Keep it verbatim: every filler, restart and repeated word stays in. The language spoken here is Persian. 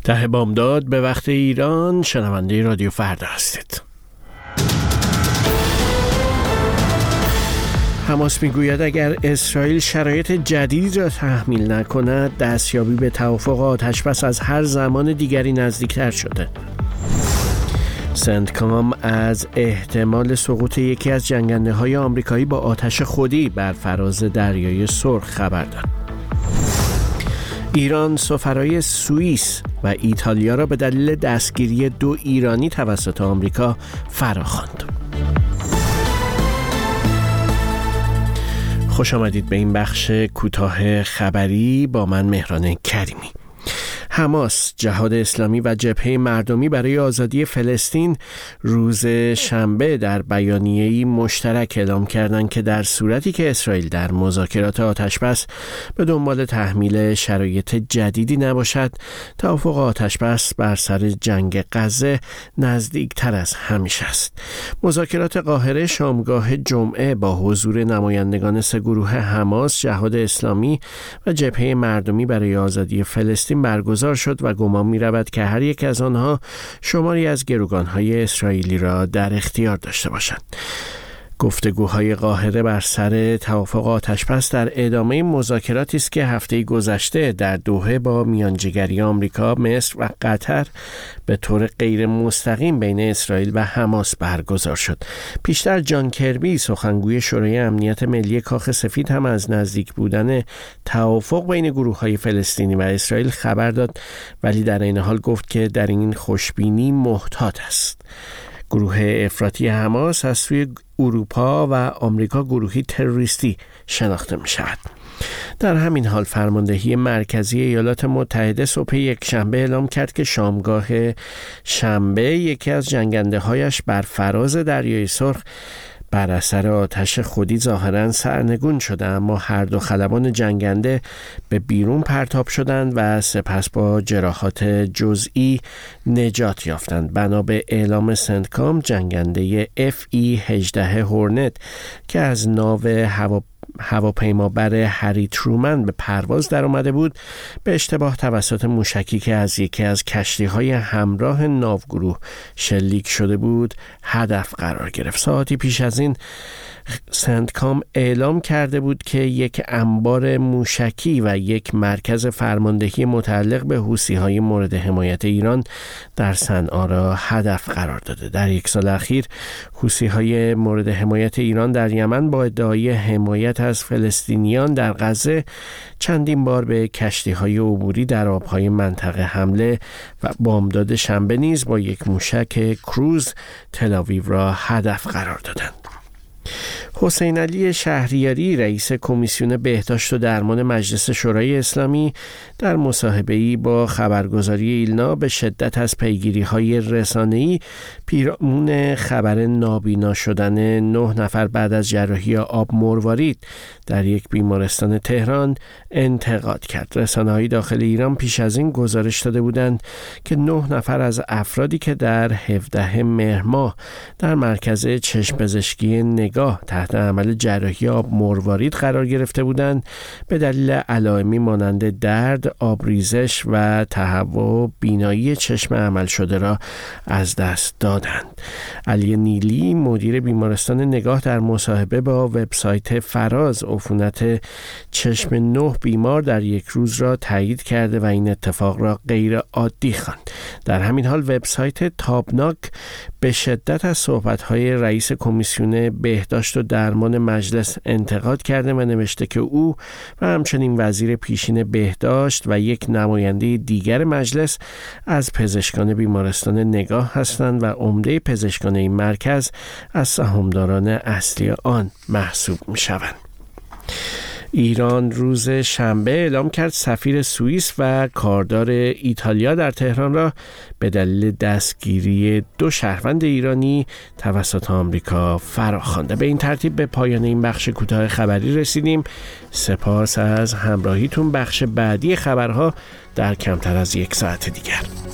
ده بامداد به وقت ایران، شنونده رادیو فردا هستید. حماس میگوید اگر اسرائیل شرایط جدید را تحمیل نکند، دستیابی به توافق آتشبس از هر زمان دیگری نزدیکتر شده. سنتکام از احتمال سقوط یکی از جنگنده‌های آمریکایی با آتش خودی بر فراز دریای سرخ خبر داد. ایران سفرای سوئیس و ایتالیا را به دلیل دستگیری دو ایرانی توسط آمریکا فراخواند. خوش آمدید به این بخش کوتاه خبری با من مهران کریمی. حماس، جهاد اسلامی و جبهه مردمی برای آزادی فلسطین روز شنبه در بیانیه‌ای مشترک اعلام کردند که در صورتی که اسرائیل در مذاکرات آتشبس به دنبال تحمیل شرایط جدیدی نباشد، توافق آتشبس بر سر جنگ غزه نزدیکتر از همیشه است. مذاکرات قاهره شامگاه جمعه با حضور نمایندگان سه گروه حماس، جهاد اسلامی و جبهه مردمی برای آزادی فلسطین برگزار شد و گمان می رود که هر یک از آنها شماری از گروگانهای اسرائیلی را در اختیار داشته باشند. گفتگوهای قاهره بر سر توافق آتشبس در ادامه مذاکراتی است که هفته گذشته در دوحه با میانجیگری آمریکا، مصر و قطر به طور غیر مستقیم بین اسرائیل و حماس برگزار شد. پیشتر جان کربی، سخنگوی شورای امنیت ملی کاخ سفید، هم از نزدیک بودن توافق بین گروه‌های فلسطینی و اسرائیل خبر داد، ولی در این حال گفت که در این خوشبینی محتاط است. گروه افراطی حماس از سوی اروپا و آمریکا گروهی تروریستی شناخته می شود. در همین حال فرماندهی مرکزی ایالات متحده صبح یک شنبه اعلام کرد که شامگاه شنبه یکی از جنگنده هایش بر فراز دریای سرخ بر اثر آتش خودی ظاهراً سرنگون شده، اما هر دو خلبان جنگنده به بیرون پرتاب شدند و سپس با جراحات جزئی نجات یافتند. بنا به اعلام سنتکام، جنگنده اف ای هجده هورنت که از ناو هوا هواپیمابر هری ترومن به پرواز در آمده بود، به اشتباه توسط موشکی که از یکی از کشتی‌های همراه ناوگروه شلیک شده بود هدف قرار گرفت. ساعتی پیش از این سنتکام اعلام کرده بود که یک انبار موشکی و یک مرکز فرماندهی متعلق به حوثی‌های مورد حمایت ایران در صنعا را هدف قرار داده. در یک سال اخیر حوثی‌های مورد حمایت ایران در یمن با ادعای حمایت از فلسطینیان در غزه چندین بار به کشتی‌های عبوری در آب‌های منطقه حمله و بامداد شنبه نیز با یک موشک کروز تل‌آویو را هدف قرار دادند. حسین علی شهریاری، رئیس کمیسیون بهداشت و درمان مجلس شورای اسلامی، در مصاحبه‌ای با خبرگزاری ایلنا به شدت از پیگیری‌های رسانه‌ای پیرامون خبر نابینا شدن نه نفر بعد از جراحی آب مروارید در یک بیمارستان تهران انتقاد کرد. رسانه‌های داخل ایران پیش از این گزارش داده بودند که نه نفر از افرادی که در هفدهم مهر ماه در مرکز چشم پزشکی نگاه تحت عمل جراحی آب مروارید قرار گرفته بودند، به دلیل علائمی مانند درد، آبریزش و تهوع بینایی چشم عمل شده را از دست دادند. علی نیلی، مدیر بیمارستان نگاه، در مصاحبه با وبسایت فراز عفونت چشم نه بیمار در یک روز را تایید کرده و این اتفاق را غیر عادی خواند. در همین حال وبسایت تابناک به شدت از صحبت‌های رئیس کمیسیون بهداشت و درمان مجلس انتقاد کرده و نوشته که او و همچنین وزیر پیشین بهداشت و یک نماینده دیگر مجلس از پزشکان بیمارستان نگاه هستند و عمده پزشکان این مرکز از سهامداران اصلی آن محسوب می‌شوند. ایران روز شنبه اعلام کرد سفیر سوئیس و کاردار ایتالیا در تهران را به دلیل دستگیری دو شهروند ایرانی توسط آمریکا فراخوانده. به این ترتیب به پایان این بخش کوتاه خبری رسیدیم. سپاس از همراهیتون. بخش بعدی خبرها در کمتر از یک ساعت دیگر.